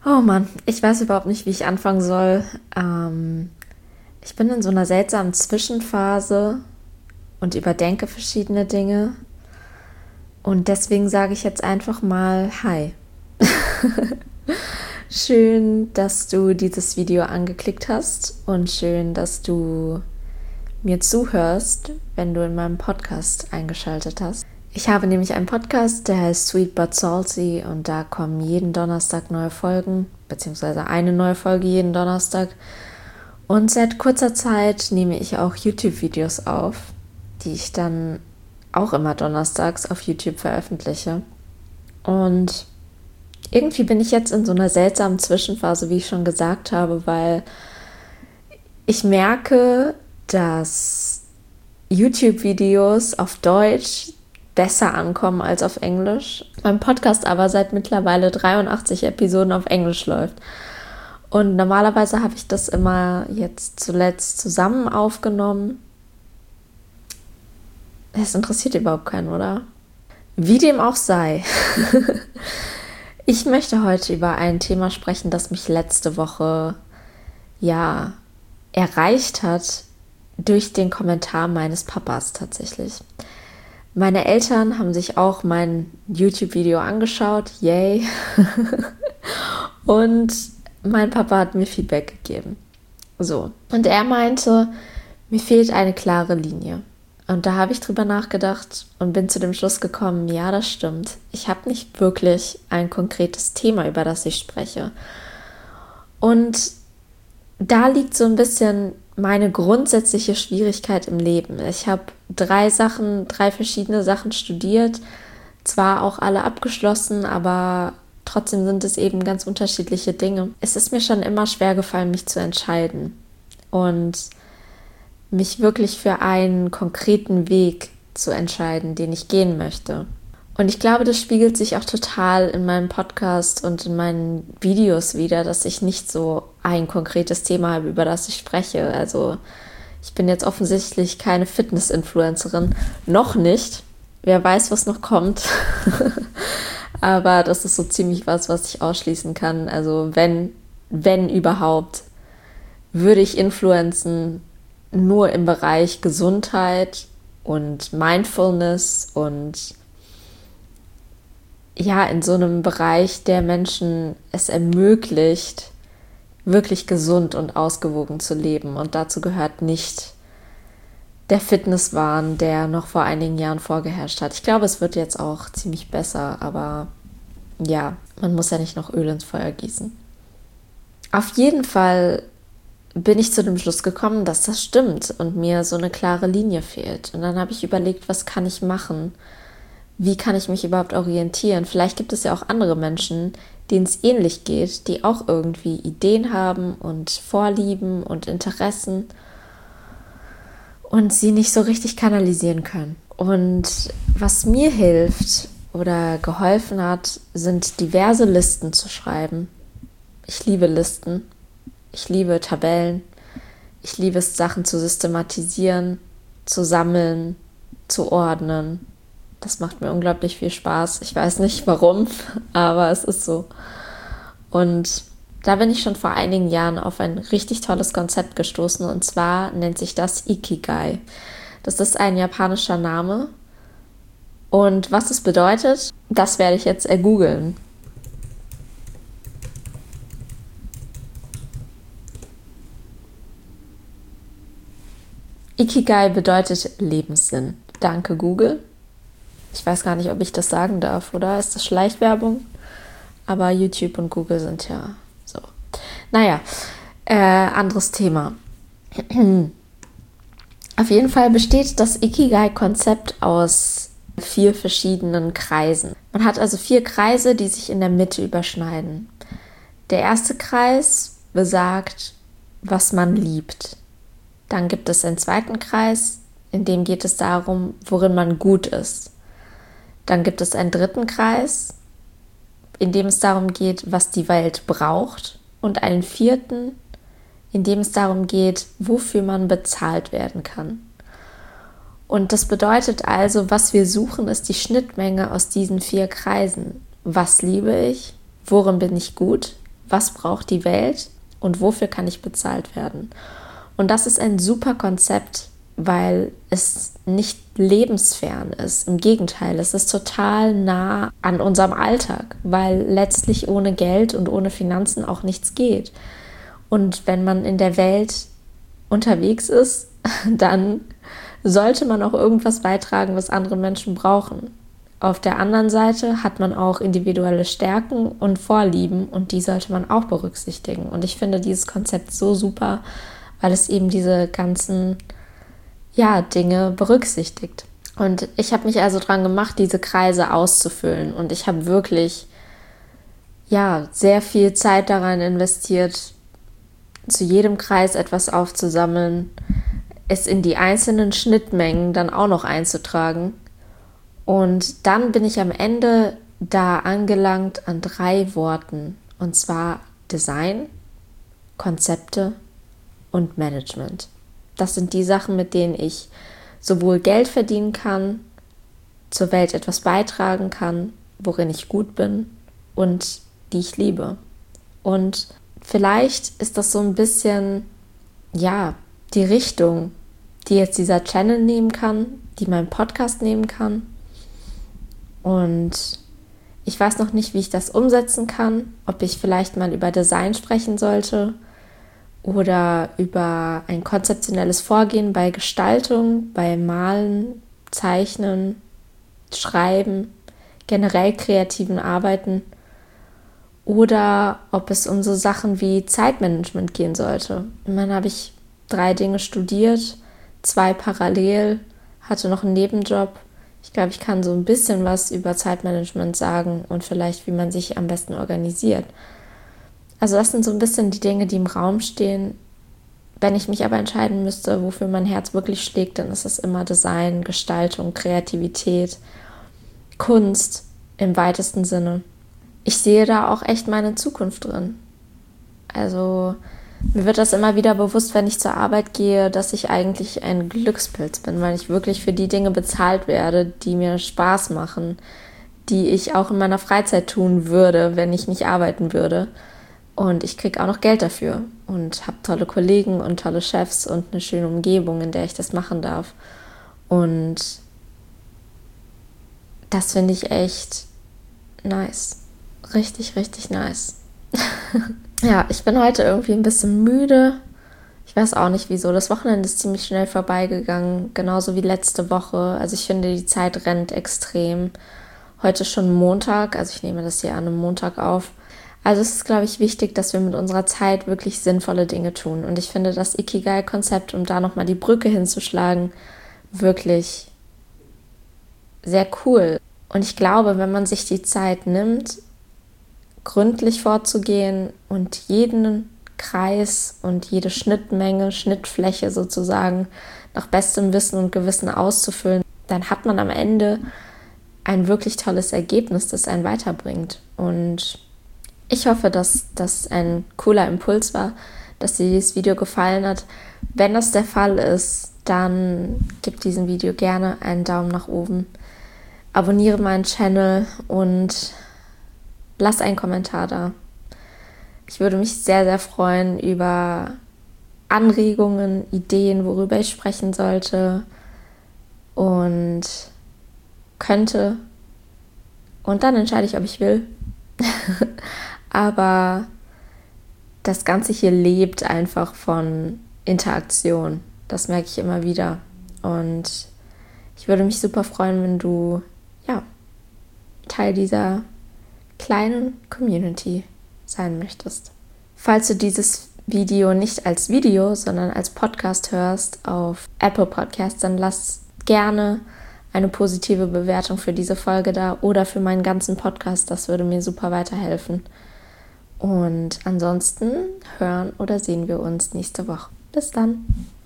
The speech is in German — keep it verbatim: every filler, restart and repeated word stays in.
Oh Mann, ich weiß überhaupt nicht, wie ich anfangen soll. Ähm, ich bin in so einer seltsamen Zwischenphase und überdenke verschiedene Dinge. Und deswegen sage ich jetzt einfach mal Hi. Schön, dass du dieses Video angeklickt hast und schön, dass du mir zuhörst, wenn du in meinem Podcast eingeschaltet hast. Ich habe nämlich einen Podcast, der heißt Sweet But Salty und da kommen jeden Donnerstag neue Folgen, beziehungsweise eine neue Folge jeden Donnerstag. Und seit kurzer Zeit nehme ich auch YouTube-Videos auf, die ich dann auch immer donnerstags auf YouTube veröffentliche. Und irgendwie bin ich jetzt in so einer seltsamen Zwischenphase, wie ich schon gesagt habe, weil ich merke, dass YouTube-Videos auf Deutsch besser ankommen als auf Englisch. Mein Podcast aber seit mittlerweile dreiundachtzig Episoden auf Englisch läuft. Und normalerweise habe ich das immer jetzt zuletzt zusammen aufgenommen. Das interessiert überhaupt keinen, oder? Wie dem auch sei. Ich möchte heute über ein Thema sprechen, das mich letzte Woche ja erreicht hat durch den Kommentar meines Papas tatsächlich. Meine Eltern haben sich auch mein YouTube-Video angeschaut, yay. Und mein Papa hat mir Feedback gegeben. So. Und er meinte, mir fehlt eine klare Linie. Und da habe ich drüber nachgedacht und bin zu dem Schluss gekommen, ja, das stimmt. Ich habe nicht wirklich ein konkretes Thema, über das ich spreche. Und da liegt so ein bisschen meine grundsätzliche Schwierigkeit im Leben. Ich habe drei Sachen, drei verschiedene Sachen studiert, zwar auch alle abgeschlossen, aber trotzdem sind es eben ganz unterschiedliche Dinge. Es ist mir schon immer schwer gefallen, mich zu entscheiden und mich wirklich für einen konkreten Weg zu entscheiden, den ich gehen möchte. Und ich glaube, das spiegelt sich auch total in meinem Podcast und in meinen Videos wieder, dass ich nicht so ein konkretes Thema habe, über das ich spreche. Also ich bin jetzt offensichtlich keine Fitness-Influencerin. Noch nicht. Wer weiß, was noch kommt. Aber das ist so ziemlich was, was ich ausschließen kann. Also wenn, wenn überhaupt, würde ich influenzen nur im Bereich Gesundheit und Mindfulness und ja, in so einem Bereich, der Menschen es ermöglicht, wirklich gesund und ausgewogen zu leben. Und dazu gehört nicht der Fitnesswahn, der noch vor einigen Jahren vorgeherrscht hat. Ich glaube, es wird jetzt auch ziemlich besser, aber ja, man muss ja nicht noch Öl ins Feuer gießen. Auf jeden Fall bin ich zu dem Schluss gekommen, dass das stimmt und mir so eine klare Linie fehlt. Und dann habe ich überlegt, was kann ich machen? Wie kann ich mich überhaupt orientieren? Vielleicht gibt es ja auch andere Menschen, denen es ähnlich geht, die auch irgendwie Ideen haben und Vorlieben und Interessen und sie nicht so richtig kanalisieren können. Und was mir hilft oder geholfen hat, sind diverse Listen zu schreiben. Ich liebe Listen. Ich liebe Tabellen. Ich liebe es, Sachen zu systematisieren, zu sammeln, zu ordnen. Das macht mir unglaublich viel Spaß. Ich weiß nicht warum, aber es ist so. Und da bin ich schon vor einigen Jahren auf ein richtig tolles Konzept gestoßen. Und zwar nennt sich das Ikigai. Das ist ein japanischer Name. Und was es bedeutet, das werde ich jetzt ergoogeln. Ikigai bedeutet Lebenssinn. Danke, Google. Ich weiß gar nicht, ob ich das sagen darf, oder? Ist das Schleichwerbung? Aber YouTube und Google sind ja so. Naja, äh, anderes Thema. Auf jeden Fall besteht das Ikigai-Konzept aus vier verschiedenen Kreisen. Man hat also vier Kreise, die sich in der Mitte überschneiden. Der erste Kreis besagt, was man liebt. Dann gibt es einen zweiten Kreis, in dem geht es darum, worin man gut ist. Dann gibt es einen dritten Kreis, in dem es darum geht, was die Welt braucht. Und einen vierten, in dem es darum geht, wofür man bezahlt werden kann. Und das bedeutet also, was wir suchen, ist die Schnittmenge aus diesen vier Kreisen. Was liebe ich? Worin bin ich gut? was braucht die Welt und wofür kann ich bezahlt werden. Und das ist ein super Konzept, weil es nicht lebensfern ist. Im Gegenteil, es ist total nah an unserem Alltag, weil letztlich ohne Geld und ohne Finanzen auch nichts geht. Und wenn man in der Welt unterwegs ist, dann sollte man auch irgendwas beitragen, was andere Menschen brauchen. Auf der anderen Seite hat man auch individuelle Stärken und Vorlieben und die sollte man auch berücksichtigen. Und ich finde dieses Konzept so super, weil es eben diese ganzen ja, Dinge berücksichtigt. Und ich habe mich also dran gemacht, diese Kreise auszufüllen. Und ich habe wirklich ja, sehr viel Zeit daran investiert, zu jedem Kreis etwas aufzusammeln, es in die einzelnen Schnittmengen dann auch noch einzutragen. Und dann bin ich am Ende da angelangt an drei Worten. Und zwar Design, Konzepte und Management. Das sind die Sachen, mit denen ich sowohl Geld verdienen kann, zur Welt etwas beitragen kann, worin ich gut bin und die ich liebe. Und vielleicht ist das so ein bisschen, ja, die Richtung, die jetzt dieser Channel nehmen kann, die mein Podcast nehmen kann. Und ich weiß noch nicht, wie ich das umsetzen kann, ob ich vielleicht mal über Design sprechen sollte oder über ein konzeptionelles Vorgehen bei Gestaltung, bei Malen, Zeichnen, Schreiben, generell kreativen Arbeiten oder ob es um so Sachen wie Zeitmanagement gehen sollte. Und dann habe ich drei Dinge studiert, zwei parallel, hatte noch einen Nebenjob. Ich glaube, ich kann so ein bisschen was über Zeitmanagement sagen und vielleicht, wie man sich am besten organisiert. Also das sind so ein bisschen die Dinge, die im Raum stehen. Wenn ich mich aber entscheiden müsste, wofür mein Herz wirklich schlägt, dann ist es immer Design, Gestaltung, Kreativität, Kunst im weitesten Sinne. Ich sehe da auch echt meine Zukunft drin. Also mir wird das immer wieder bewusst, wenn ich zur Arbeit gehe, dass ich eigentlich ein Glückspilz bin, weil ich wirklich für die Dinge bezahlt werde, die mir Spaß machen, die ich auch in meiner Freizeit tun würde, wenn ich nicht arbeiten würde. Und ich kriege auch noch Geld dafür und habe tolle Kollegen und tolle Chefs und eine schöne Umgebung, in der ich das machen darf. Und das finde ich echt nice. Richtig, richtig nice. Ja, ich bin heute irgendwie ein bisschen müde. Ich weiß auch nicht wieso. Das Wochenende ist ziemlich schnell vorbeigegangen, genauso wie letzte Woche. Also ich finde, die Zeit rennt extrem. Heute ist schon Montag, also ich nehme das hier an einem Montag auf. Also es ist, glaube ich, wichtig, dass wir mit unserer Zeit wirklich sinnvolle Dinge tun. Und ich finde das Ikigai-Konzept, um da nochmal die Brücke hinzuschlagen, wirklich sehr cool. Und ich glaube, wenn man sich die Zeit nimmt, gründlich vorzugehen und jeden Kreis und jede Schnittmenge, Schnittfläche sozusagen nach bestem Wissen und Gewissen auszufüllen, dann hat man am Ende ein wirklich tolles Ergebnis, das einen weiterbringt. Und ich hoffe, dass das ein cooler Impuls war, dass dir dieses Video gefallen hat. Wenn das der Fall ist, dann gib diesem Video gerne einen Daumen nach oben. Abonniere meinen Channel und lass einen Kommentar da. Ich würde mich sehr, sehr freuen über Anregungen, Ideen, worüber ich sprechen sollte und könnte. Und dann entscheide ich, ob ich will. Aber das Ganze hier lebt einfach von Interaktion. Das merke ich immer wieder. Und ich würde mich super freuen, wenn du ja, Teil dieser kleinen Community sein möchtest. Falls du dieses Video nicht als Video, sondern als Podcast hörst auf Apple Podcasts, dann lass gerne eine positive Bewertung für diese Folge da oder für meinen ganzen Podcast. Das würde mir super weiterhelfen. Und ansonsten hören oder sehen wir uns nächste Woche. Bis dann.